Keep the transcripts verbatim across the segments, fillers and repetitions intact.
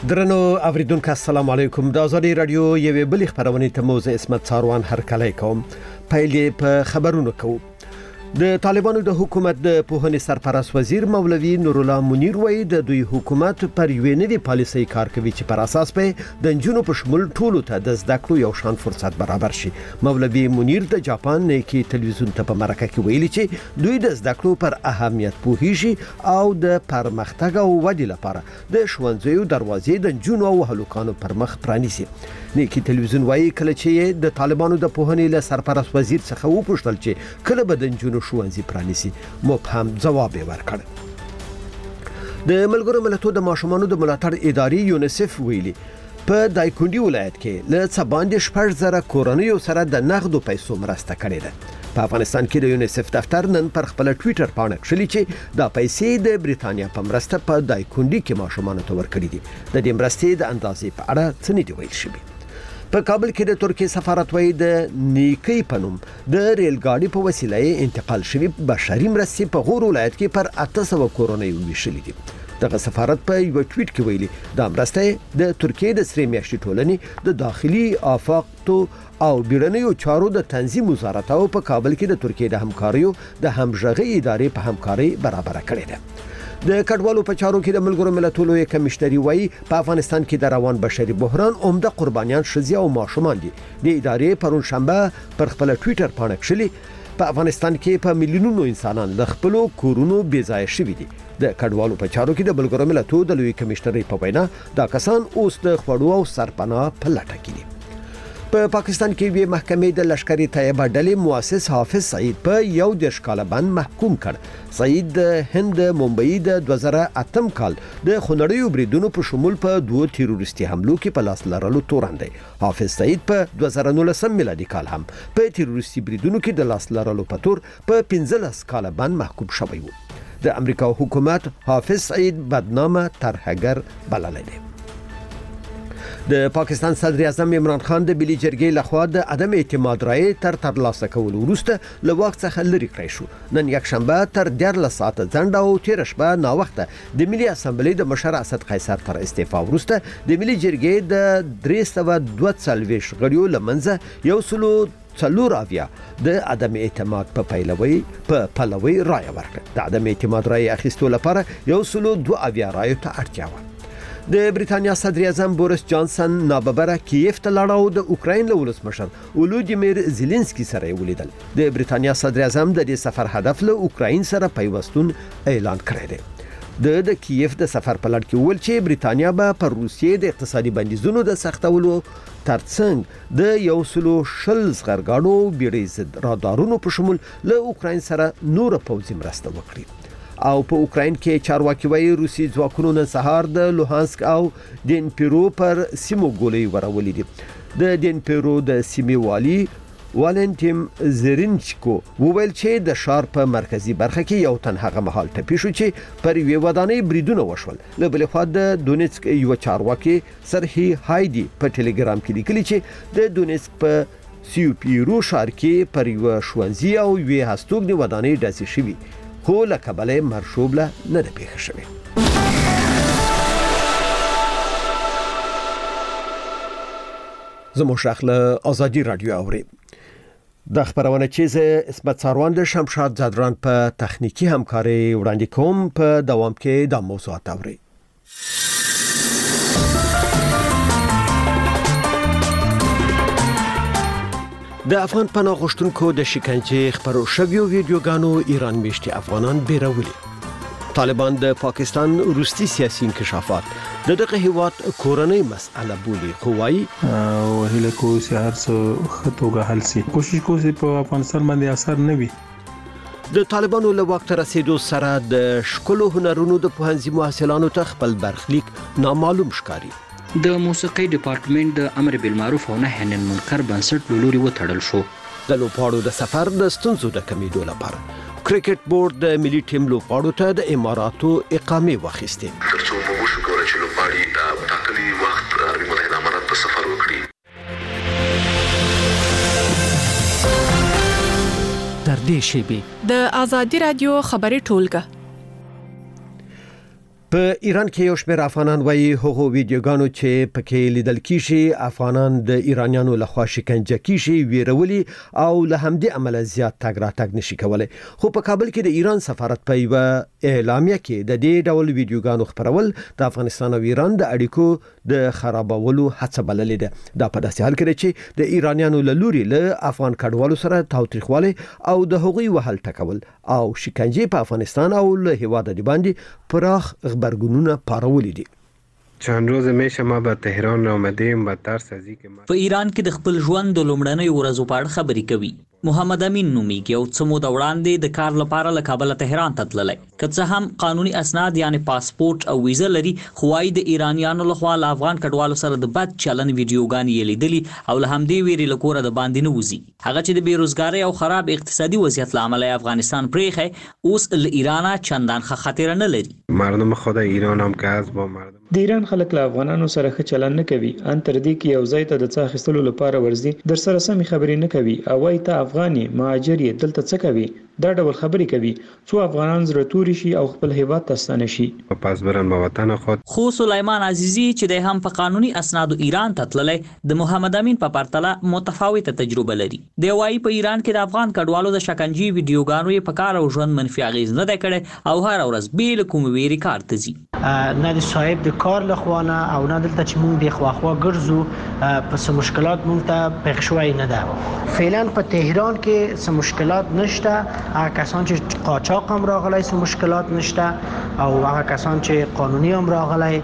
درنو اوریدونکو السلام علیکم. د آزادی رادیو یوې بلې خبرونه ته موزه اسمت څاروان هرکلی کوم. پیل په خبرونو کوم. د طالبانو د حکومت د پوهنې سرپرست وزیر مولوی نورالله منیر وایي د دوی حکومت پر یوې نوې پالیسۍ کار کوي چې پر اساس په د نجونو په شمول ټولو ته د زده کړو یو شان فرصت برابر شي. مولوی منیر د جاپان کې تلویزیون ته په مرکه کې ویلي چې دوی د زده کړو پر اهمیت پوهیږي او د پرمختګ او ودې لپاره د ښوونځیو دروازې د نجونو او هلکانو پر مخ پرانیسي. نیکی تلویزیون وایي کله چې د طالبانو د پوهنې له سرپرست وزیر څخه وپوښتل چې کله به د نجونو ښوونځي پرانیسي، مبهم جواب ورکړ. د ملګرو ملتونو د ماشومانو د ملاتړ ادارې یونیسف ویلي په دایکندي ولایت کې له څه باندې شپږ زره کورنیو سره د نغدو پیسو مرسته کړې ده. په افغانستان کې د یونیسف دفتر نن پر خپل ټوئیټر باندې کړلي چې دا پیسې د بریتانیا په مرسته په دایکندي کې ماشومانو ته ورکړي دي. د دې مرستې د اندازې په اړه څه نه دی ویل شوی. په کابل کې د ترکیه سفارت وایي د نیکی پنوم د ریل ګاډي په وسیله انتقال شوی بشري مرستې په غور ولایت کې پر اته سوه کورنیو ویشلې دي. دغه سفارت په یو ټویټ کې ویلي دا مرستې د ترکیه د سری میاشتې ټولنې د داخلي آفاقو او بیرنیو چارو د تنظیم وزارت او په کابل کې د ترکیه د همکاریو د همغږي ادارې په همکاري برابر کړې ده. د کډوالو په چارو کې د ملګرو ملتونو یو کمشنري وایي په افغانستان کې د روان بشري بحران عمده قربانیان ښځې او ماشومان دي. د ادارې پرون شنبه پر خپل ټوئیټر باندې کړلي په افغانستان کې په میلیونونو انسانان له خپل کورونو بې ځای شوي دي. د کډوالو په چارو کې د ملګرو ملتونو د لوی کمشنري په وینا دا کسان اوس د خړو او سرپناه په لټه کې دي. په پا پاکستان کې وی محکمې د لشکري طیبه ډلې مؤسس حافظ سعید په یو دیرش کال باندې محکوم کړ. سعید د هند ممبئی د دوه زره اتم کال د خونړیو بریدونو په شمول په دوه تیروریستي حملو کې په لاس لرلو تورن دی. حافظ سعید په دوه زره نولسم میلادي کال هم په تیروریستي بریدونو کې د لاس لرلو په تور په پنځلس کال باندې محکوم شوی و. د امریکا حکومت حافظ سعید بدنامه ترهګر بللی دی. د پاکستان صدر اعظم عمران خان د ملي جرګې لخوا د عدم اعتماد رایې تر ترلاسه کولو وروسته له واک څخه لرې کړی شو. نن یک شنبه تر دیارلس ساعته ځنډ او تیر شپه ناوخته د ملي اسمبلی د مشر اسد قیصر تر استعفا وروسته د ملي جرګې د درې سوه دوه څلوېښت غړیو لمنځه یو سلو څلور اویا د عدم اعتماد په پیلوي په پلوي رایه ورکړه. د عدم اعتماد رایې اخیستو لپاره یو سلو دوه اویا رایو ته اړتیا وه. د بریتانیا صدر اعظم بوریس جانسن ناببره کیف ته لاړ او د اوکراین له ولسمشر ولودیمیر زيلنسکي سره ولیدل. د بریتانیا صدر اعظم د دې سفر هدف له اوکراین سره پیوستون اعلان کړی دی. د د کیف د سفر په لړ کې ول چې بریتانیا به پر روسیې د اقتصادي بندیزونو د سختولو ترڅنګ د یو سلو شل زغرګاډو بیړۍ ضد رادارونو په شمول له اوکراین سره نور پوځي مرسته وکړي. او په اوکراین کې چارواکي وایي روسي ځواکونو نن سهار د لوهانسک او دینپرو پر سیمو ګولۍ ورولې دي. د دینپرو د سیمې والی والنټیم زرینچکو وویل چې د ښار په مرکزی برخه کې یو تن هغه مهال ټپي شو چې پر یوې ودانۍ بریدونه وشول. له بلې خوا د دونیتسک یو چارواکي سرهی هایدي په ټلګرام کې لیکلي چې د دونیتسک په سیوپیرو ښار کې پر یو ښوونځي او یوې هستوګنې ودانۍ ډزې شوي خو له کبله مرشوبله نه ده پیښه شوې. زموږ شیخ له آزادی رادیو اوري. د خبرونه چې زه اسمت څاروان د شمشاد زادران په تخنیکی همکاري وړاندې کوم. په دوام کې د موضوعات اوري. د افغان پناه غوښتونکو د شکنجې خبرو شویو ویډیوګانو ایران میشتي افغانان بیرولي. طالبان د پاکستان روسي سیاسي انکشافات د دغه هیواد کورنۍ مسأله بولي خو وايي او هله کو سي هر څه خطوګه حل سي کوشش کوي په افغانستان باندې اثر نه وي. د طالبانو له وخت رسیدو سره د شکلو هنرونو د پوهنځي محصلانو ته خپل برخلیک نامعلوم ښکاري. د موسیقي ډپارټمنټ د امر بالمعروف او نهي عن المنکر بنسټ لوري وټړل شو. د لوبغاړو د سفر د ستونزو د کمیدو لپاره کرکټ بورډ د ملي ټیم لوبغاړو ته د اماراتو اقامه واخیسته. ترڅو موږ وشو کولای چې لوبغاړي د ټاکلي وخت عربي متحده امارات په سفر وکړي. در دې شیبې د آزادی رادیو خبري ټولګه په ایران کې یو شمېر افغانان وایي هغه ویډیوګانو چې پکې لیدل کیږي افغانان د ایرانیانو لخوا شکنجه کیږي ویرولي او له همدې عمله زیات تګ راتګ نشي کولای. خو په کابل کې د ایران سفارت په یو اعلامیه کې د دې ډول ویډیوګانو خپرول د افغانستان او ایران د اړیکو د خرابولو هڅه بللې ده. دا په داسې حال کې چې د ایرانیانو له لوري له افغان کډوالو سره تاوتریخوالی او د هغوی وهل ټکول او شکنجه په افغانستان او له هیواد د باندې پراخ برگونونه پارولې دي. چند روز میشه ما به تهران آمدیم و ترس از اینکه په ایران کې د خپل ژوند د لومړنۍ ورځو په اړه خبرې کوي. محمد امین نومیږي او څه موده وړاندې د کار لپاره له کابل تهران ته تللی. که څه هم قانوني اسناد یعنی پاسپورت او ویزه لري خو وايي د ایرانیانو لخوا له افغان کډوالو سره د بد چلن ویډیوګانې یې لیدلي او له همدې ویرې له کوره د باندې نه وځي. هغه چې د بیروزګارۍ او خراب اقتصادي وضعیت له امله افغانستان پرېښی اوس له ایرانه چندان ښه خاطره نه لري. مردم خود ایران هم که از با مردم د ایران خلک له افغانانو سره ښه چلن نه کوي. ان تر دې کې یو ځای ته د څه اخیستلو لپاره ورځي در سره سمې خبرې نه کوي او وايي ته افغاني مهاجر یې دلته څه کوي. دا ډول خبرې کوي څو افغانان زړه توري شي او خپل هیواد ته ستانه شي. پس برن به وطن خود. خو سلیمان عزیزی چې د هم په قانوني اسنادو ایران ته تللی د محمد امین په پرتله متفاوته تجربه لري. دی وايي په ایران کې د افغان کډوالو د شکنجې ویډیوګانو یې په کار او ژوند منفي اغیز نه دی کړی او هر ورځ بیل کوم ویری کار ته ځي. نه د صاحب د کار لخوانه او نه دلته چې مونږ د خواخوا ګرځو په څه مشکلات مونږ ته پېښ شوی نه ده. فعلا په تهران کې څه مشکلات نشته. هغه کسان چې قاچاق هم راغلی څه مشکلات نشته او هغه کسان چې قانوني هم راغلی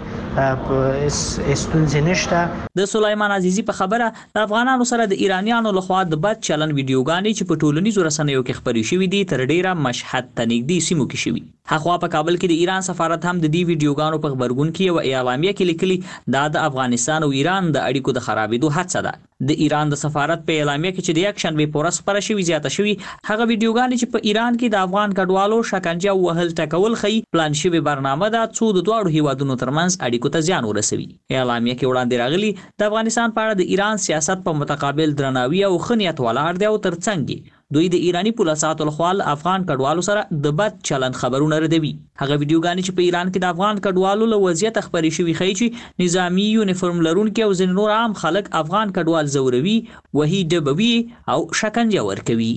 ستونزې نشته. د سلیمان عزیزی په خبره د افغانانو سره د ایرانیانو لخوا د بد چلن ویډیوګانې چې په ټولنیزو رسنیو کې خپرې شوې دي تر ډیره مشهد ته نږدې سیمو کې شوي. هغه په کابل کې د ایران سفارت هم د دې ویډیوګانو په خبرګون کې یو اعلامیه کې لیکلي دا د افغانستان او ایران د اړیکو د خرابېدو هڅه ده. د ایران د سفارت په اعلامیه کې چې د یک شنبه په ورځ خپره شوې زیاته شوې هغه ویډیوګانې چې په ایران کې د افغان کډوالو شکنجه او وهل ټکول ښیي پلان شوې برنامه ده څو د دواړو هیوادونو ترمنځ اړیکو ته زیان ورسوي. اعلامیه کې وړاندې راغلي د افغانستان په اړه د ایران سیاست په متقابل درناوي او ښه نیت ولاړ دی او ترڅنګ دوی د ایرانی پولیسو لخوا افغان کډوالو سره د بد چلن خبرونه ردوي. هغه ویډیوګانې چې په ایران کې د افغان کډوالو له وضعیت خبرې شوي ښیي چې نظامی یونیفورم لرونکي او ځینې نور عام خلک افغان کډوال زوروي وهي ډبوي او شکنجه ورکوي.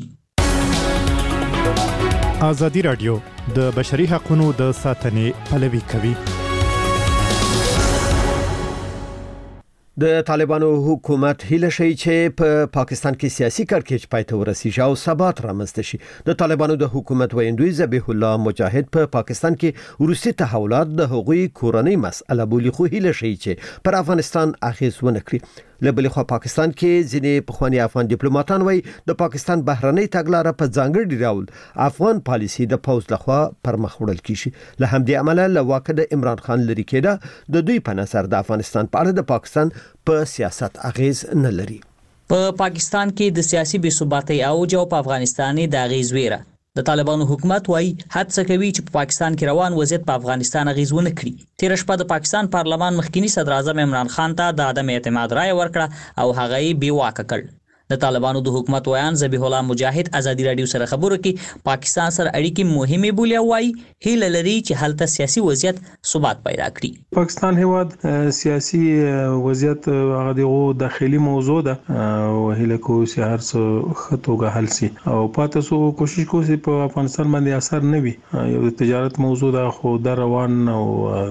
ازادي راډیو د بشري حقوقو د ساتنې پلوي کوي. د طالبانو حکومت هیله شي چې په پاکستان کې سیاسي کړکېچ پای ته ورسیږي او ثبات رامنځته شي. د طالبانو د حکومت ویندوی ذبیح الله مجاهد په پاکستان کې وروستي تحولات د هغوی کورنۍ مسأله بولي خو هیله شي چې پر افغانستان اغیز ونه کړي. لبلې خو پاکستان کې ځینې پخوانی افغان ډیپلوماټان وایي د پاکستان بهرنۍ تګلارې په ځانګړي ډول افغان پالیسي د پوز لخوا پر مخ وړل کیږي. له همدې عمله له واکه د عمران خان لري کېده د دوی په نظر د افغانستان په اړه د پاکستان په سیاست اغیز نه لري. په پاکستان کې د سیاسي بې ثباتۍ اوج او په افغانستان د اغیز ویره د طالبانو حکومت وايي هڅه کوي چې په پاکستان کې روان وضعیت په افغانستان اغیز ونه کړي. تیر شپه د پاکستان پارلمان مخکینی صدر اعظم عمران خان ته د عدم اعتماد رائے ورکړه او هغه یې بې واکه کړ. د طالبانو د حکومت ویان ذبیح الله مجاهد ازادي رادیو سره خبرو کې پاکستان سره اړیکې مهمه بولي او وايي هیله لري چې هلته سیاسي وضعیت ثبات پیدا کړي. پاکستان هیواد سیاسي وضعیت هغه دغه داخلي موضوع ده او هیله کو چې هر څه خطوګه حل سي او پاتې سو کوشش کوي په افغانستان باندې اثر نه وي. یو تجارت موضوع ده خو د روان او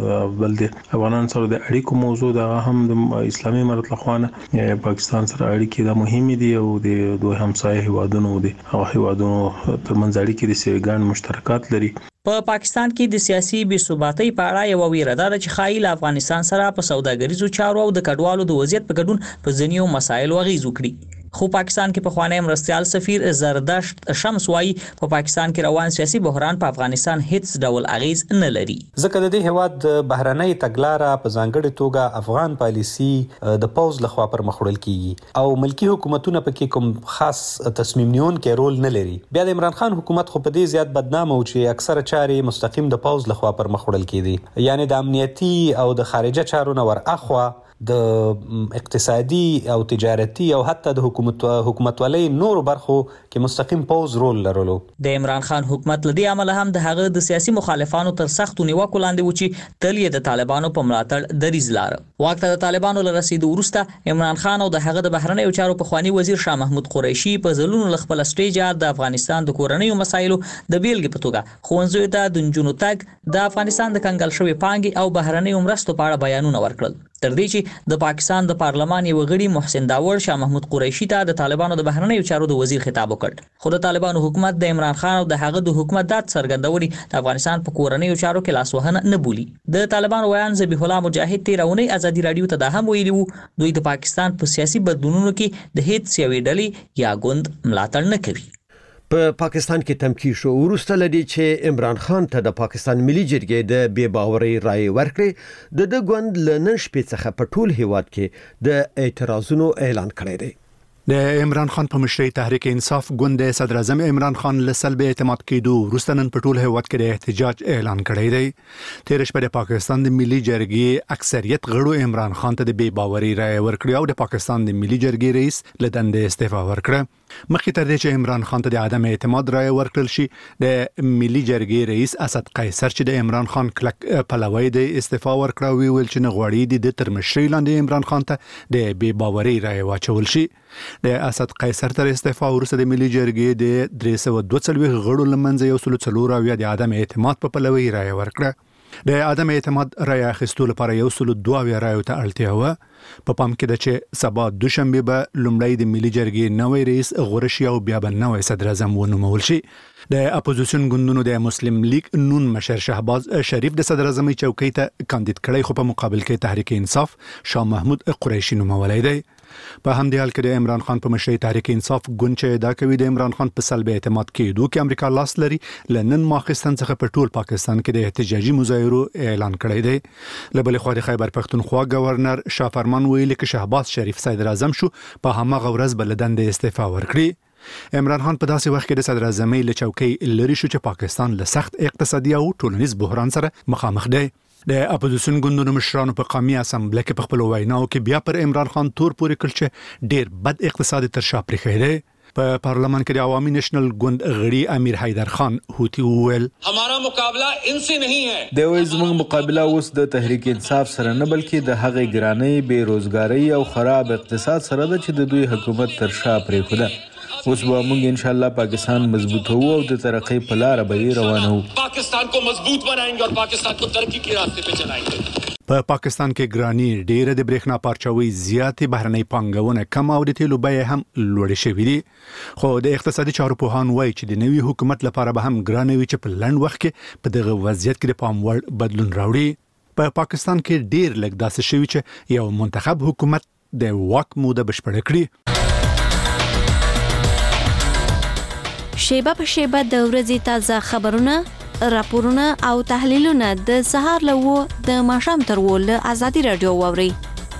بل د افغانان سره د اړیکو موضوع ده هم د اسلامي امارت لخوانه پاکستان سره اړیکې د مهمه او د دوه همسایه هیوادونو دي او هیوادونو ترمنځ اړیکې د سیګان مشترکات لري. په پاکستان کې د سیاسي بې ثباتۍ په اړه یو ویره ده چې خایل افغانستان سره په سوداګریزو چارو او د کډوالو د وضعیت په ګډون په ځینیو مسایلو اغیز وکړي. خو پاکستان کې په خوانی مرستيال سفیر زردشت شمس وايي په پاکستان کې روان سیاسي بحران په افغانستان هیڅ ډول اغیز نه لري. ځکه د دې هواد بهرنۍ تګلارې په ځانګړي توګه افغان پالیسي د پوز لخوا پر مخ وړل کیږي او ملکی حکومتونه پکې کوم خاص تصمیم نیون کې رول نه لري. بیا د عمران خان حکومت خو په دې زیات بدنامه او چې اکثره چارې مستقیم د پوز لخوا پر مخ وړل کیدي، یعنی د امنیتي او د خارجه چارو نه ور اخوا د اقتصادي او تجارتي او حتی د حکومت حکومتولۍ نور برخو کې چې مستقیم پوز رول لرلو. د عمران خان حکومت لدی عمل هم د هغه د سیاسي مخالفانو تر سختو نیوکو لاندې و چې تل یې د طالبانو په ملاتړ دریز لار. واک ته د طالبانو له رسیدو وروسته عمران خان او د هغه د بهرنیو چارو پخوانی وزیر شاه محمود قریشي په ځلونو ل خپل سټیج د افغانستان د کورنیو مسایلو د بیلګې په توګه ښوونځیو ته د نجونو تګ، د افغانستان د کنګل شوې پانګې او بهرنیو مرستو په اړه بیانونه ورکړل، تر دې چې د پاکستان د پارلمان یو غړي محسن داور شاه محمود قریشي ته د طالبانو د بهرنیو چارو د وزیر خطاب وکړ. خو د طالبانو حکومت د عمران خان او د هغه د حکومت د څرګندونې د افغانستان په کورنیو چارو کې لاسوهنه نه بولي. د طالبانو ویان ذبیح الله مجاهد تیرونی ازادي رادیو ته دا هم ویلي وو دوی د پاکستان په سیاسي بدلونونو کې د هیڅ یوې ډلې یا ګوند ملاتړ نه کوي. په پاکستان کې تمکی شو ورسته لدی چې عمران خان ته د پاکستان ملي جرګې د بې باورۍ رائے ورکړي د د ګوند لنن شپې څخه په ټول هیواد کې د اعتراضونو اعلان کړی دی. د عمران خان په مشرۍ تحریک انصاف ګوند صدر اعظم عمران خان له سلب اعتماد کېدو وروسته نن په ټول هیواد کې د احتجاج اعلان کړی دی. تیر شپه د پاکستان د ملي جرګې اکثریت غړو عمران خان ته د بې باورۍ رائے ورکړه او د پاکستان د ملي جرګې رئیس له دندې استعفا ورکړه. مخکې تر دې چې عمران خان ته د عدم اعتماد رائے ورکړل شي، د ملي جرګې رئیس اسد قیصر چې د عمران خان کلک پلوی د استعفا ورکړه ویل چې نه غواړي د تر مشرۍ لاندې عمران خان ته د بې باورۍ رائے واچول شي. د اسد قیصر تر استعفا وروسته د ملي جرګې د درې سوه دوه څلوېښت غړو لمنځه یو سل څلور اویا د عدم اعتماد په پلوي رائے ورکړه. د عدم اعتماد رائے اخیستو لپاره یو سل دوه اویا رائے ته اړتیا و. په پام کې ده چې سبا دوشنبه به لومړی د ملي جرګې نوی رئیس غوړه شي او بیا به نوی صدر اعظم ونومول شي. د اپوزیشن ګوندونو د مسلم لیگ نون مشر شهباز شریف د صدر اعظمي چوکۍ ته کاندید کړی، خو په مقابل کې تحریک انصاف شاه محمود قریشي نومولی دی. په همدې حال کې د عمران خان په مشرۍ تحریک انصاف ګوند چې ادعا کوي د عمران خان په سلب اعتماد کېدو کې امریکا لاس لري، لنن ماخستان څخه په ټول پاکستان کې د احتجاجي مظاهرو اعلان کړی دی. له بلې خوا د خیبر پښتونخوا گورنر شاه فرمان ویلي چې شهباز شریف صدر اعظم شو په هماغه ورځ به له دندې استعفا ورکړي. عمران خان په داسې وخت کې د صدر اعظمۍ له چوکۍ لرې شو چې پاکستان له سخت اقتصادي او ټولنیز بحران سره مخامخ دی. د اپوزیشن ګوندونو مشرانو په قومي اسامبله کې په خپل ویناو کې بیا پر عمران خان تور پورې کړ چې ډیر بد اقتصادي تر شا پرېښی دی. په پارلمان کې د عوامي نېشنل ګوند غړي امیر حیدر خان هوتی وویل हमारा मुकाबला इनसे नहीं है. د وې زموږ مقابله اوس د تحریک انصاف سره نه بلکې د هغې ګرانۍ، بې روزګارۍ او خراب اقتصاد سره ده چې د دوی حکومت تر شا پرېښوده. اوس به موږ ان شاء الله پاکستان مضبوطو او د ترقۍ په لار به روانو. पाकिस्तान को मजबूत बनाएंगे और पाकिस्तान को तरक्की के रास्ते पे चलाएंगे. په پاکستان کې ګرانی ډیره د برېښنا پارچوي زیاتې بهرنۍ پانګونه کم او د تیلو بیې هم لوړې شوې دي. خو د اقتصادي چارو پوهان وایي چې د نوي حکومت لپاره به هم ګرانه وي چې په لنډ وخت کې په دغه وضعیت کې د پام وړ بدلون راوړي. په پاکستان کې ډیر لږ داسې شوي چې یو منتخب حکومت د واک موده بشپړه کړي. شیبه په شیبه د ورځې تازه خبرونه، راپورونه او تحلیلونه د سهار له و د ماښام تر و له ازادي رادیو واوري.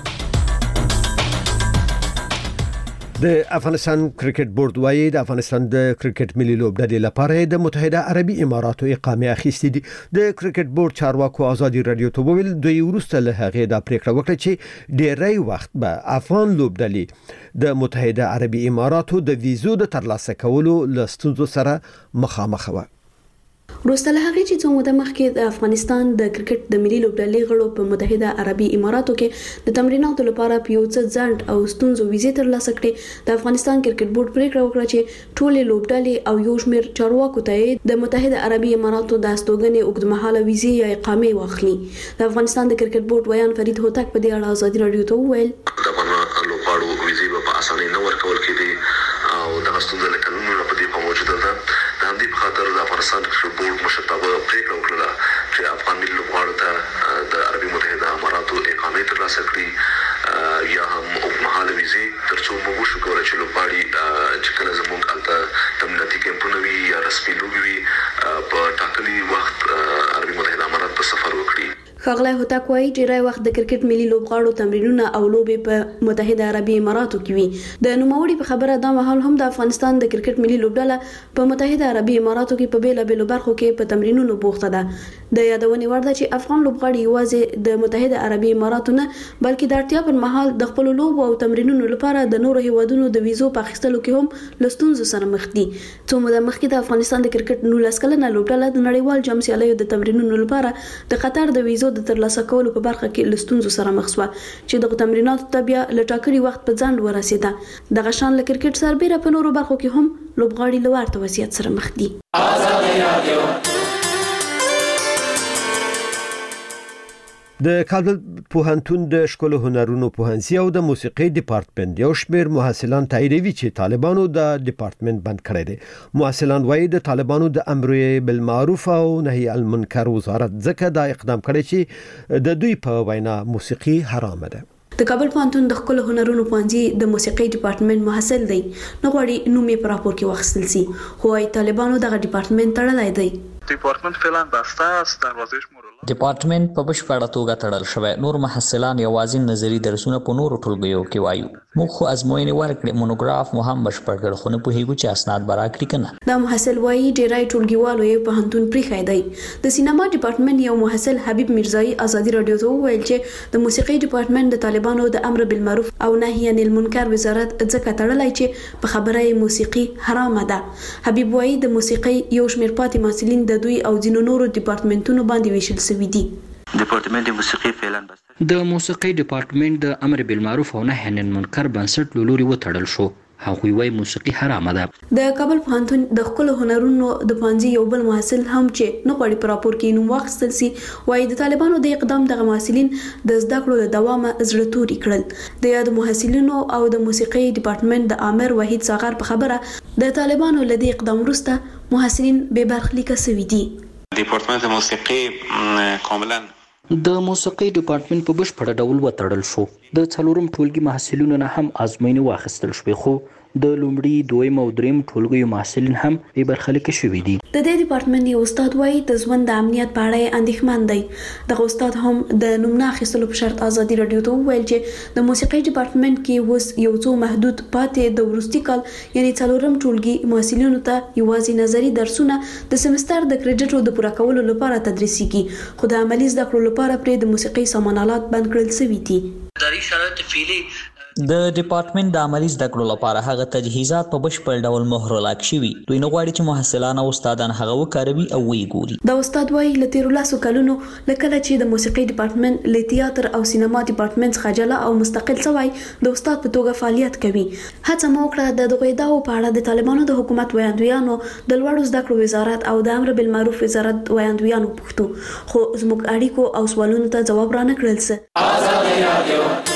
د افغانستان کرکټ بورډ وايي د افغانستان د کرکټ ملي لوبډلې لپاره د متحده عربي اماراتو اقامه اخیستې دي. د کرکټ بورډ چارواکو ازادي رادیو ته وویل دوی ورسته له هغه د پریکړه وکړه چې ډیری وخت به افغان لوبډلې د متحده عربي اماراتو د ویزو د ترلاسه کولو له ستونزو سره مخامخ وي. وروسته له هغې چې څو موده مخکې د افغانستان د کرکټ د ملي لوبډلې غړو په متحده عربي اماراتو کې د تمریناتو لپاره په یو څه ځنډ او ستونزو ویزې ترلاسه کړې، د افغانستان کرکټ بورډ پریکړه وکړه چې ټولې لوبډلې او یو شمېر چارواکو ته د متحده عربي اماراتو د استوګنې اوږدمهاله ویزې یا اقامې واخلي. د افغانستان د کرکټ بورډ ویان فرید هوتک په دې اړه ازادي رادیو ته وویل د افغان لوبغاړو ویزې په اسانۍ نه ورکول کېدې او دغه ستونزه له قانونونو په دې په موجوده ده. د همدې په خاطر د افغانستان کرکټ بورډ مشرتابه پریکړه وکړه چې افغان ملي لوبغاړو ته د عربي متحده اماراتو اقامې ترلاسه کړي یا هم اوږدمهاله ویزې تر څو موږ وشو کولی چې لوبغاړي چې کله زموږ هلته تمریناتي کیمپونه وي یا رسمي لوبې وي په ټاکلي وخت عربي متحده امارات ته سفر وکړي. ښاغلی هوتک وایي ډیری وخت د کرکټ ملي لوبغاړو تمرینونه او لوبې په متحده عربي اماراتو کې وي. د نوموړي په خبره دا مهال هم د افغانستان د کرکټ ملي لوبډله په متحده عربي اماراتو کې په بیلابیلو برخو کې په تمرینونو بوخته ده. د یادونې وړ ده چې افغان لوبغاړي یوازې د متحده عربي اماراتو نه بلکې د اړتیا پر مهال د خپل لوبو او تمرینونو لپاره د نورو هیوادونو د ویزو په اخیستلو کې هم له ستونزو سره مخ دي. څو موده مخکې د افغانستان د کرکټ نولس کلنه لوبډله د نړیوال جام سیالیو د تمرینونو لپاره د قطر د ویزو د ترلاسه کولو په برخه کې له ستونزو سره مخ شوه چې د تمریناتو ته بیا له ټاکلي وخت په ځنډ ورسېده. دغه شان له کرکټ سربېره په نورو برخو کې هم لوبغاړي له ورته وضعیت سره مخ دي. د کابل پوهنتون د ښکلو هنرونو پوهنځي او د موسیقي ډپارټمنټ یو شمېر محصلان تاییدوي چې طالبانو د ډپارټمنټ بند کړی دی. محصلان وایي د طالبانو د امر بالمعروف او نهي عن المنکر وزارت ځکه دا اقدام کړی چې د دوی په وینا موسیقي حرام ده. د کابل پوهنتون د ښکلو هنرونو پوهنځي د موسیقي ډپارټمنټ محصل دی نه غواړي نوم یې په راپور کې واخیستل سي خو وايي طالبانو دغه ډپارټمنټ تړلی دی. ډپارټمنټ فعلا بسته است دروازش مورلا ډپارټمنټ په بشپړه توګه تړل شوی. نور محصلان یوازې نظری درسونه په نورو ټولګیو کې وایو. موږ خو ازموینې ورکړې مونوګراف مو هم بشپړ کړ خو نه پوهیږو چې اسناد به راکړي که نه. دا محصل وایي ډیری ټولګیوالو یې پوهنتون پریښی دی. د سینما ډپارټمنټ یو محصل حبیب میرزایی ازادي راډیو ته وویل چې د موسیقي ډپارټمنټ د طالبانو د امر بالمعروف او نهي عن المنکر وزارت ځکه تړلی چې په خبره یې موسیقي حرامه ده. حبیب وایي د موسیقي یو شمېر پاتې محصلین د دوی او ځینو نورو ډپارټمنټونو باندې ویشل شوي دي. ډپارټمنټ موسیقي فعلا بسته د موسیقي ډپارټمنټ د امر بالمعروف او نهي عن المنکر بنسټ له لوري وتړل شو. هغوی وايي موسیقي حرامه ده. د کابل پوهنتون د ښکلو هنرونو د پوهنځي یو بل محصل هم چې نه غواړي په راپور کې نوم واخیستل سي وايي د طالبانو د اقدام دغه محصلین د زده کړو د دوامه زړه توري کړل. د یاد محصلینو او د موسیقي ډپارټمنټ د امر وحید ساغر په خبره د طالبانو له دې اقدام وروسته محصلین بې برخلیکه شوي دي. ډپارټمنټ موسیقي کاملا د موسیقي ډپارټمنټ په بشپړه ډول وتړل شو. د څلورم ټولګي محصلینو نه هم ازموینې واخیستل شوې خو د لومړي دویم او دریم ټولګیو محصلین هم بې برخلیکه شوي دي. د دې ډپارټمنټ یو استاد وایي د ژوند د امنیت په اړه یې اندېښمن دی. دغه استاد هم د نوم نه اخیستلو په شرط ازادي راډیو ته وویل چې د موسیقي ډپارټمنټ کې اوس یو څو محدود پاتې د وروستي کال یعنې څلورم ټولګي محصلینو ته یوازې نظري درسونه د سمستر د کریډټو د پوره کولو لپاره تدریسیږي خو د عملي زده کړو لپاره پرې د موسیقي سامان آلات بند کړل شوي دي. د ډپارټمنټ د عملي زده کړو لپاره هغه تجهیزات په بشپړ ډول مهر لاک شوي. دوی نه غواړي چې محصلان او استادان هغه وکاروي او ویې ګوري. دا استاد وایي له تیرو لسو کلونو له کله چې د موسیقي ډپارټمنټ له تیاتر او سینما ډپارټمنټ څخه جلا او مستقل شوی د استاد په توګه فعالیت کوي. هڅه مو وکړه د دغو ادعاو په اړه د طالبانو د حکومت ویاندویانو د لوړو زده کړو وزارت او د امر بالمعروف وزارت ویاندویانو پوښتو خو زموږ اړیکو او سوالونو ته ځواب رانه کړل څه.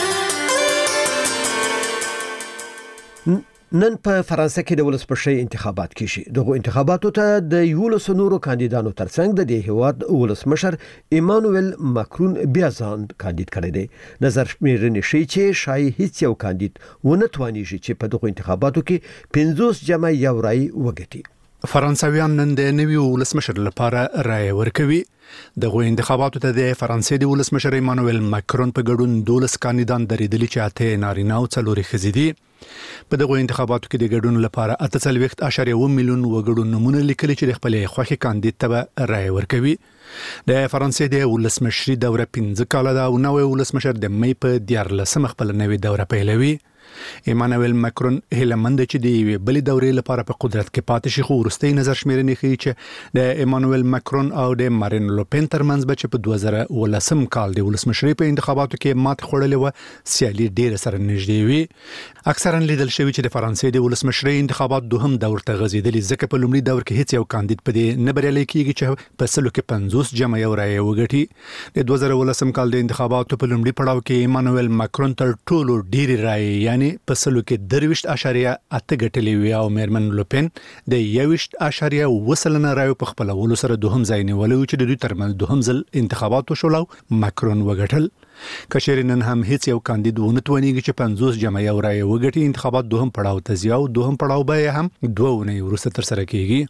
نن په فرانسه کې د ولسمشرۍ انتخابات کیږي. دغه انتخاباتو ته د یولس نورو کاندیدانو ترڅنګ د دې هیواد ولسمشر ایمانوئل ماکرون بیا ځان کاندید کړی دی. نظر شمیرنې ښیي چې شاید هیڅ یو کاندید ونه توانیږي چې په دغه انتخاباتو کې پنځوس جمع یو رای وګټي. فرانسویان نن د نوي ولسمشر لپاره رای ورکوي. دغه انتخاباتو ته د فرانسې د ولسمشر ایمانوئل ماکرون په ګډون دولس کاندیدان درېدلي چې اته نارینه او څلور ښځې دي. په دغه انتخاباتو کې د ګډون لپاره اته څلوېښت اعشاریه اووه میلیون وګړو نمونه لیکلي چې د خپلې خوښې کاندید ته رای ورکوي. د فرانسې د ولسمشري دوره پنځه کاله ده او نوی ولسمشر د مې په دیارلسمه خپله نوې دوره پیلوي. ایمانوئل ماکرون هیله مند چې د یوې بلې دورې لپاره په قدرت کې پاتې شي خو وروستۍ نظر شمیرنې ښیي چې د ایمانوئل ماکرون او د مارین لوپن ترمنځ به چې په دوه زره اوولسم کال د ولسمشرۍ په انتخاباتو کې ماتې خوړلې وه سیالي ډېره سره نږدې وي. اکثرا لیدل شوي چې د فرانسې د ولسمشرۍ انتخابات دوهم دور ته غځېدلي ځکه په لومړي دور کې هیڅ یو کاندید په دې نه بریالی کېږي چې په سلو کې پنځوس جمع یو رای وګټي. د دوه زره اوولسم کال د انتخاباتو په لومړي پړاو کې ایمانوئل ماکرون تر ټولو ډېرې رای یعنی په سلو کې درویشت اعشاریه اته ګټلې وي او میرمن لوپن د یویشت اعشاریه اووه سلنه رایو په خپلولو سره دوهم ځای نیولی و چې د دوی ترمنځ دوهم ځل انتخابات وشول او ماکرون وګټل. که چیرې نن هم هیڅ یو کاندید ونه توانیږي چې پنځوس جمع یو رای وګټي انتخابات دوهم پړاو ته ځي او دوهم پړاو به هم دوه اونۍ وروسته ترسره کیږي.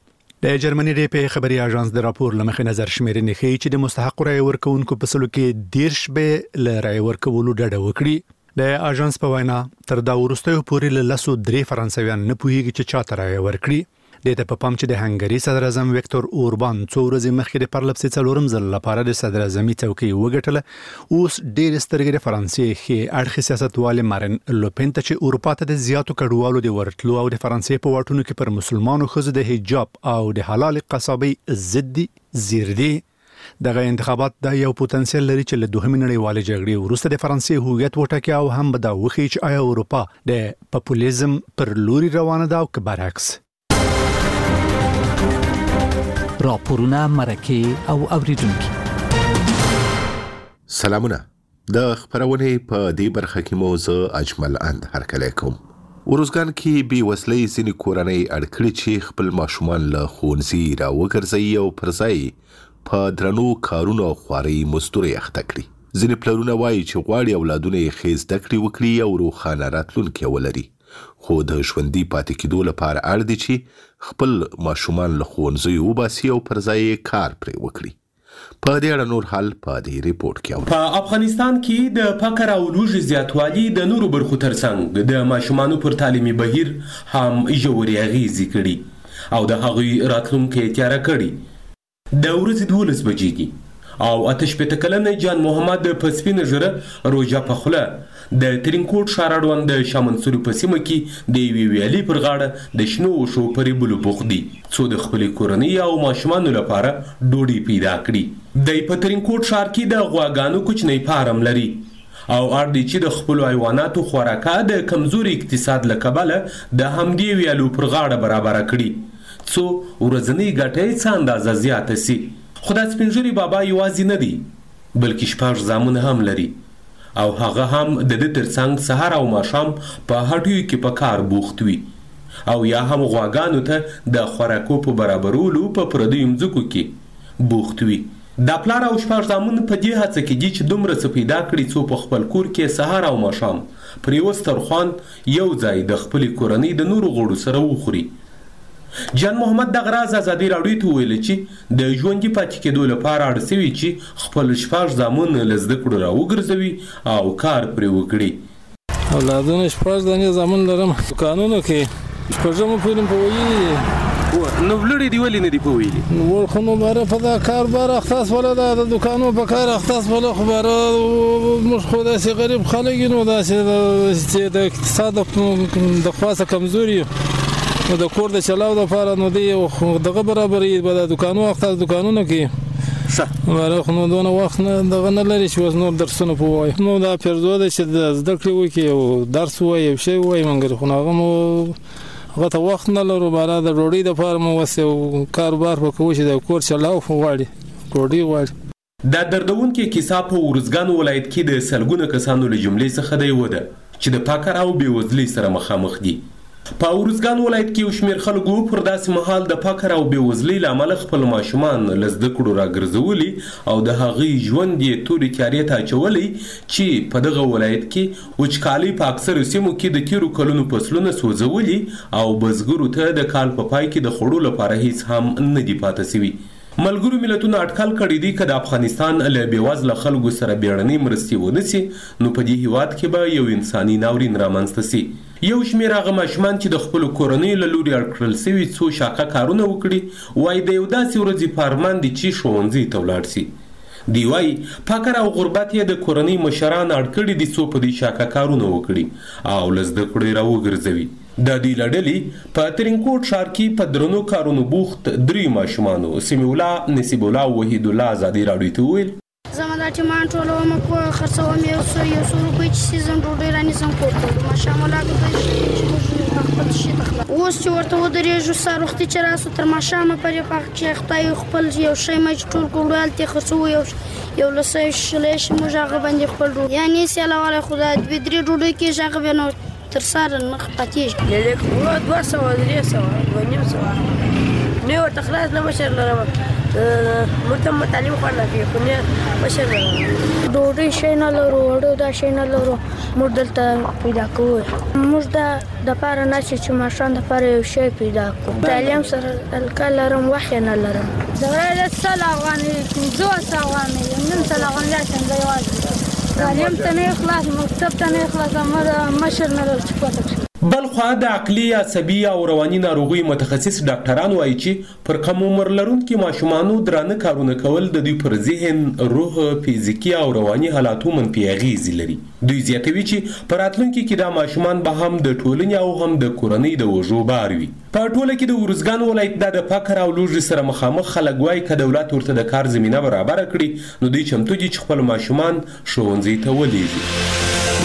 د جرمني ریپې خبري اژانس د راپور لمخې نظر شمیرنې ښیي چې د مستحق رای ورکوونکو په سلو کې دیرش به ل رای ورکولو ډډه وکړي. د اژانس په وینا تر دا وروستیو پورې له لسو درې فرانسویان نه پوهیږي چې چاته رای ورکړي. د ته په پام چې د هنګري صدر اعظم وکتور اوربان څو ورځې مخکې د پرلپسې څلورم ځل لپاره د صدر اعظمي څوکۍ وګټله، اوس ډېر سترګې د فرانسې ښې اړخې سیاستوالې مارین لوپن ته چې اروپا ته د زیاتو کډوالو د ورتلو او د فرانسې په واټونو کې پر مسلمانو ښځو د حجاب او د حلال قصابۍ ضد دي زیر دي. دغه انتخابات د یو پوتنسیل لري چې له دوهمې نړیوالې جګړې وروسته د فرانسې هویت وټاکي او هم به دا وښیي چې آیا اروپا د پاپولیزم پر لوري روانه ده او که برعکس. راپورونه، مرکه او اوریدونکي. سلامونه. د خبرونې په دې برخه کې مو زه اجمل اند هرکلی کوم. ورزګان کې بې وسلۍ ځینې کورنۍ اړ کړي چې خپل ماشومان له ښوونځي راوګرځوي او پر ځای په درنو کارونو او خوارۍ مزدورۍ اخته کړي. ځینې پلرونه وایي چې غواړي اولادونه یې ښې زده کړې وکړي او روښانه راتلونکی ولري، خو د ژوندي پاتې کېدو لپاره اړ دي چې خپل ماشومان له ښوونځیو وباسي او پر ځای یې کار پرې وکړي. په دې اړه نور حال په دې ریپورت کې اورو. په افغانستان کې د فقر او لوږې زیاتوالی د نورو برخو ترڅنګ د ماشومانو پر تعلیمي بهیر هم ژورې اغېزې کړي او د هغوی راتلونکی تیاره کړي. د ورځې دولس بجې دي او اته شپېته کلنه جان محمد په سپینه ژیره روژه په خوله د ترینکوټ ښار اړوند د شاه منصور په سیمه کې د یوې ویالې پر غاړه د شنو وښو په ریبلو بوخت دي څو د خپلې کورنۍ او ماشومانو لپاره ډوډۍ پیدا کړي. دی په ترینکوټ ښار کې د غواګانو کوچنی فارم لري او اړ دی چې د خپلو حیواناتو خوراکه د کمزوري اقتصاد له کبله د همدې ویالو پر غاړه برابره کړي څو ورځنۍ ګټه یې څه اندازه زیاته سي. خو دا سپین ږیري بابا یوازې نه دی بلکې شپږ زامن هم لري او هغه هم د دې ترڅنګ سهار او ماښام په هټیو کې په کار بوخت وي او یا هم غواګانو ته د خوراکو په برابرولو په پردیو مځکو کې بوخت وي. دا پلار او شپږ زامن په دې هڅه کې دي چې دومره څه پیدا کړي څو په خپل کور کې سهار او ماښام پر یوه سترخوان یو ځای د خپلې کورنۍ د نورو غړو سره وخوري. جان محمد دغه راز ازادي راډیو ته وویل چې د ژوندي پاتې کېدو لپاره اړ سوي چې خپل شپږ زامن له زده کړو راوګرځوي او کار پرې وکړي. اولادونه شپږ دانې زامن لرم. دوکانونو کې شپږمه پورې په ویلي نو ولړې دی ولې نه دی په ویلي نو خو نو باره په دا کار بار اختص ولا د دوکانو په کار اختص ولا خو باره موږ خو داسې غریب خلک یو نو داسې د اقتصاد د خاصه کمزوري نو د کور د چلاو لپاره نو دی دغه برابرې به د دوکانو اختص دوکانونو کې ښه باره خو نو دونه وخت نه دغه نه لري چې اوس نور درسونه په ووایي. نو دا پرځو ده چې د زده کړې وکړي او درس ووایي یو شی ووایي مګر خو هغه مو هغه ته وخت نه لرو باره د ډوډۍ دپاره مو اوس یو کاروبار به کوو چې د کور چلاو غواړي ډوډۍ غواړي. دا دردونکې کیسه په ارزګان ولایت کې د سلګونه کسانو له جملې څخه د یوه ده چې د فقر او بېوزلۍ سره مخامخ دي. په ارزګان ولایت کې یو شمېر خلکو پر داسې مهال د فقر او بېوزلۍ له امله خپل ماشومان له زده کړو راګرځولي او د هغوی ژوند یې تورې تیارې ته اچولی چې په دغه ولایت کې وچکالۍ په اکثرو سیمو کې د تېرو کلونو فصلونه سوځولي او بزګرو ته د کال په پای کې د خوړو لپاره هیڅ هم نه دي پاته سوي. ملګرو ملتونو اټکل کړی دی که د افغانستان له بېوزله خلکو سره بیړنۍ مرستې ونه سي نو په دې هیواد کې به یو انساني ناورین رامنځته سي. یو شمېر هغه ماشومان چې د خپلو کورنیو له لوري اړ کړل سوي څو شاقه کارونه وکړي وایي د یو داسې ورځې په ارمان دي چې ښوونځي ته ولاړ سي. دی وایي فقر او غربت یې د کورنۍ مشران اړ کړي دي څو په دې شاقه کارونه وکړي او له زده کړو یې راوګرځوي. د دې له ډلې په ترینکوټ ښار کې په درنو کارونو بوخت درې ماشومانو سمیع الله، نصیب الله او وحید الله ازادي راډیو ته وویل زما دا ټیمان ټولوم په خرڅوم یو څو یو څو روپۍ چې سیزم ډوډۍ رانیسم کور ته ماشام الله ګټه چې موږ خپل شي تخلا اوس چې ورته ودرېږو سهار وختي چې راسو تر ماښامه پرې پاک چې خدای خپل یو شی مې ټول کړو هلته خرڅو یو یو لسه شلې شي موږ هغه باندې خپل ډوډۍ یعنی سیاله والا خدای دوی درې ډوډۍ کې هغه به نو تر سهار نه پاتېږي لیک وو دوه سوه درې سوه دوه نیم سوه نه ورته خلاص نه مشر لرم موږ ته تعلیم خو نه کوي خو نه مشر لرم ډوډۍ شی نه لرو وړو دا شی نه لرو موږ دلته پیدا کوو موږ دا د پاره نه چې ماشوم د پاره یو شی پیدا کړو. تعلیم سره الکه لرم وخت نه لرم. زغره سل افغاني پنځه افغاني نن سل افغاني څنګه یوازې تعلیم ته نه خلاص مکتب ته نه خلاص امر مشر نه لري چې بل خو د عقلي عصبي او رواني ناروغي متخصص ډاکټران وایي چې پر کم عمر لرونکو ماشومانو درانه کارونه کول د دوی پر ذهن، روح، فزیکی او رواني حالاتو منفي اغیزې لري. دوی زیاتوي چې په راتلونکي کې دا ماشومان به هم د ټولنې او هم د کورنۍ د وژو بار وي. په ټوله کې د ارزګان ولایت د فقر او لوږې سره مخامخ خلک وایي که دولت ورته د کار زمینه برابره کړي نو دوی چمتو دي چې خپل ماشومان ښوونځي ته ولېږي.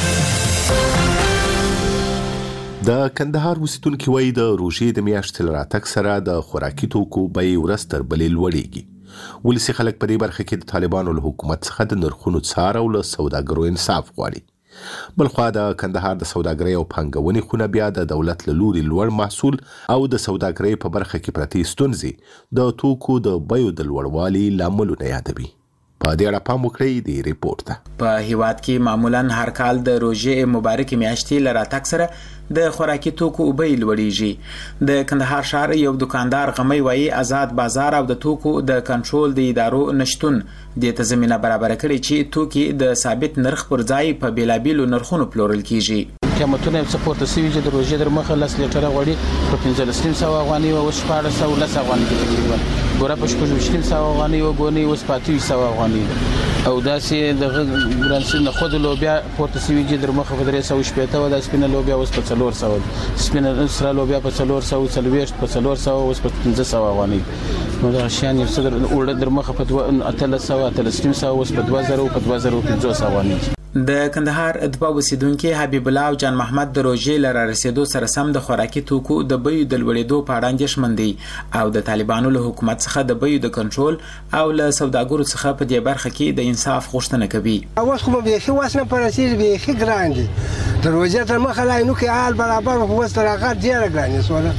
د کندهار اوسیدونکي وایي د روژې د میاشتې له راتګ سره د خوراکي توکو بیې ورځ تر بلې لوړېږي. ولسي خلک په دې برخه کې د طالبانو له حکومت څخه د نرخونو څار او له سوداګرو انصاف غواړي. بلخوا د کندهار د سوداګرۍ او پانګونې خونه بیا د دولت له لوري لوړ محصول او د سوداګرۍ په برخه کې پرتې ستونزې د توکو د بیو د لوړوالي لاملونه یادوي. په دې اړه پام وکړئ د ریپورت ته. په هیواد کې معمولاً هر کال د روژې مبارکې میاشتې له راتګ سره د خوراکي توکو بیې لوړېږي. د کندهار ښار یو دکاندار غمی وایي آزاد بازار او د توکو د کنټرول د ادارو نشتون دې ته زمینه برابره کړې چې توکي د ثابت نرخ پر ځای په بیلابیلو نرخونو پلورل کیږي. قیمتونه څه پورته شوي چې د روژې در مخه لس لیټره غوړي په پنځلس نیم سوه افغانۍ وه، اوس شپاړس سوه لس افغانۍ کې تقریبا. بوره په شپږ ویشت نیم سوه افغانۍ وه، ګونۍ اوس په اته ویشت سوه افغانۍ ده. او داسې دغه ګرانسي نخود لوبیا پورته شوي چې در مخه په درې سوه شپېته وه، دا سپینه لوبیا اوس په څلور سوه ده. سپینه سره لوبیا په څلور سوه څلوېښت په څلور سوه اوس په پنځه سوه افغانۍ. نو دغه شیان یو څه اوړه در مخه په اتلس سوه اتلس نیم سوه اوس په دوه زره په دوه زره پنځوس افغانۍ. د کندهار دوه اوسیدونکي حبیب الله او جان محمد د روژې له رارسېدو سره سم د خوراکي توکو د بیو د لوړېدو په اړه اندېښمن دي او د طالبانو له حکومت څخه د بیو د کنټرول او له سوداګرو څخه په دې برخه کې د انصاف غوښتنه کوي. اوس خو به شي واسنه پر رسېږي بیخي ګران دي. د روژې تر مخه لا نو کې حال برابر اوس تر هغه ډېره ګرانې سوله.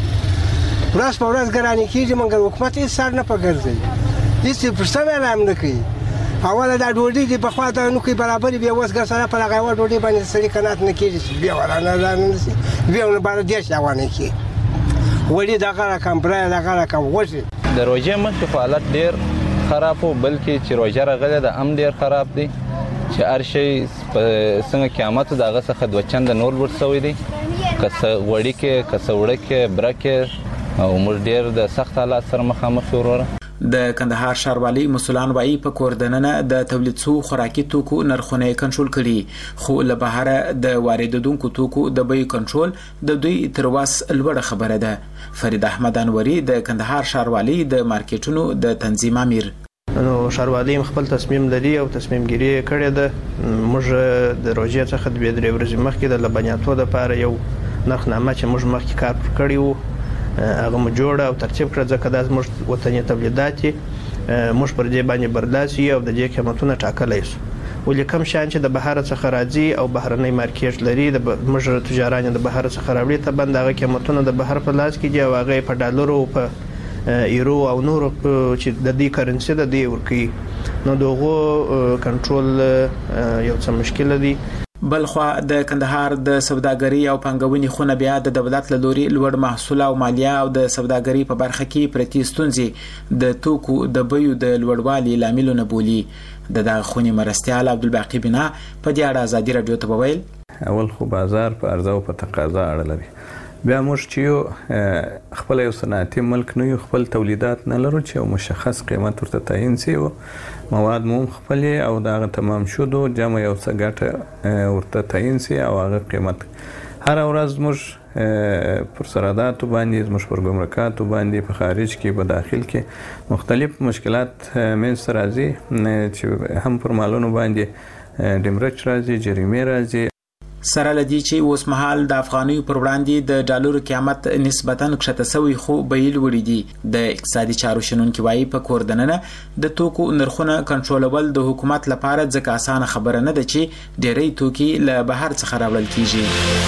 ورځ په ورځ ګرانې کېږي مګر حکومت هېڅ سر نه په ګرځوي، هېڅ پوښتنه هم نه کوي. اوله دا ډوډۍ دي پخوا ته نو کې برابر بیا اوس ګر سره په هغه یوه ډوډۍ باندې سړي قناعت نه کېږي، بیا ورانه رانه نشي بیا ونه باره دېرش افغانۍ کېږي. ولې دغه رقم برایه دغه رقم غوښې. د روژې مخکې خو حالت ډېر خراب و، بلکې چې روژه راغلې ده هم ډېر خراب دی چې هر شی په څنګه قیامت د هغه څخه دوه چنده نور لوړ شوی دی، که څه غوړي کې که څه وړه کې بره کې، او موږ ډېر د سخت حالات سره مخامخ یو وروره. د کندهار ښاروالۍ مسؤلان وایي په کور دننه د تولید شوو خوراکي توکو نرخونه یې کنټرول کړي، خو له بهره د واردېدونکو توکو د بیې کنټرول د دوی تر وس لوړه خبره ده. فرید احمد انوري د کندهار ښاروالۍ د مارکیټونو د تنظیم امیر. نو ښاروالۍ خپل تصمیم لري او تصمیم ګیري کړې ده. موږ د روژې څخه دوه درې ورځې مخکې د لبنیاتو لپاره یو نرخنامه چې موږ مخکې کار کړی وو هغه مو جوړه او ترتیب کړه، ځکه دا زموږ وطني تولیدات دي، موږ پر دې باندې برداشت یو او د دې قیمتونه ټاکلی شو. ولې کوم شیان چې د بهر څخه راځي او بهرنۍ مارکیټ لري، د موږ تجاران د بهر څخه راوړي ته بند هغه قیمتونه د بهر په لاس کې دي او هغه په ډالرو او په ایرو او نور چې د دې کرنسي د دې ورکی، نو دغه کنټرول یو څه مشکل دی. بلخوا د کندهار د سوداګرۍ او پانګونې خونه بیا د دولت له لوري لوړ محصول او مالیه او د سوداګرۍ په برخه کې پرتې ستونزې د توکو د بیو د لوړوالي لاملونه بولي. د دغه خونې مرستیال عبدالباقي بنا په دې اړه ازادي راډیو ته وویل اول خو بازار په عرضه او په تقاضا اړه لري، بیا موږ چې یو خپل یو صنعتي ملک نه یو، خپل تولیدات نه لرو چې یو مشخص قیمت ورته تعیین شي، مواد مو خپل او دا تمام شو دو جمع یو څه ګټه ورته تعیین شي او هغه قیمت هر ورځ موږ پر سراداتو باندې، موږ پر ګمرکاتو باندې، په خارج کې په داخل کې مختلف مشکلات منځته راځي چې هم پر مالونو باندې ډیمرچ راځي، جریمې راځي. سره لدی چې اوس مهال د افغانیو پر وړاندې د ډالرو قیمت نسبتاً کښته شوی خو بیې لوړې دي. د اقتصادي چارو شنونکي وایي په کور دننه د توکو نرخونه کنټرولول د حکومت لپاره ځکه اسانه خبره نه ده چې ډېری توکي له بهر څخه راوړل کیږي.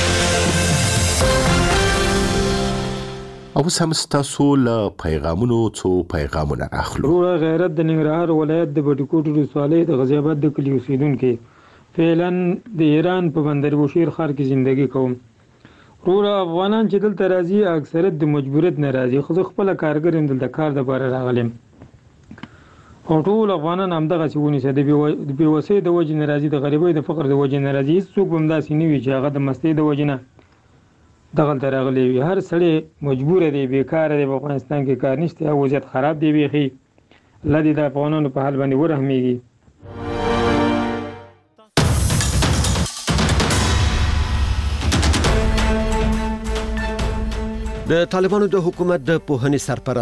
او سم ستاسو له پیغامونو څو پیغامونه راخلو. روغ غیرت د ننګرهار ولایت د بټکوټ ولسوالۍ د غازي آباد د کلي اوسیدونکي، فعلا د ایران په بندر بوشیر ښار کې زندگی کوم. ټول افغانان چې دلته راځي اکثریت د مجبوریت نه راځي، خو زه خپل کارګر یم دلته کار د بار راغلم او ټول افغانان همدغه څه ونیسه د بې وسۍ د وجې نه راځي، د غریبۍ د فقر د وجې نه راځي. هېڅوک به همداسې نه وي چې هغه د مستۍ د وجې نه دغلته راغلی وي. هر سړی مجبوره دی، بېکاره دی، په افغانستان کې کار نشته، وضعیت خراب دی بیخي. الله دې د افغانانو په حال باندې ورحمېږي. د طالبانو د حکومت د پوهنې سرپرست